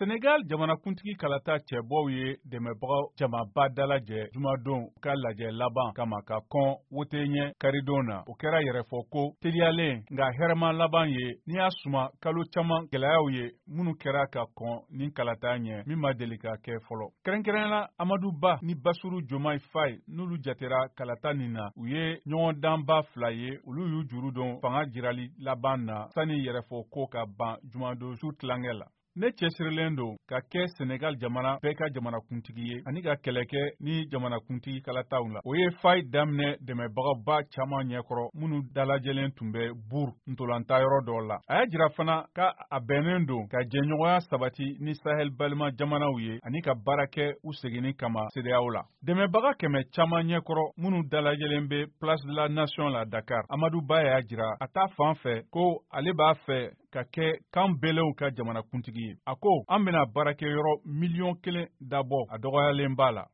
Senegal jamanakuntigi kalata cɛbɔw ye dɛmɛbagaw jamaba dalajɛ jumadon ka lajɛ laban kama ka kɔn wote ɲɛ karidon na. O kɛra yɛrɛfɔ ko teliyalen nka hɛrɛma laban ye n'i y'a suma kalo caman gɛlɛyaw ye minnu kɛra ka kɔn nin kalata ɲɛ min ma deli ka kɛ fɔlɔ. Kɛrɛnkɛrɛnna Amadu Ba ni Basuru Jomayi Faye n'olu jatera kalata nin na u ye ɲɔgɔn danba fila ye olu y'u juru don fanga jirali laban na sani yɛrɛfɔ ko ka ban jumadon su tilankɛ la. Ne cɛsirilen don ka kɛ Senegal jamana bɛɛ ka jamanakuntigi ye ani ka kɛlɛ kɛ ni jamanakuntigi kalataw la. O ye Faye daminɛ dɛmɛbagaba caman ɲɛkɔrɔ minnu dalajɛlen tun bɛ Bur ntolantayɔrɔ dɔw la. A y'a jira fana ka a bɛnnen don ka jɛɲɔgɔnya sabati ni Sahel balima jamanaw ye ani ka baara kɛ u seginni kama CEDEAO la. Dɛmɛbaga kɛmɛ caman ɲɛkɔrɔ minnu dalajɛlen bɛ Place de la Nation la Dakar. Amadu Ba y'a jira a ta fan fɛ ko ale b'a fɛ ka kɛ kan bɛɛlenw ka jamanakuntigi ye. A ko an bɛna baarakɛyɔrɔ 1,000,000 dabɔ a dɔgɔyalen b'a la.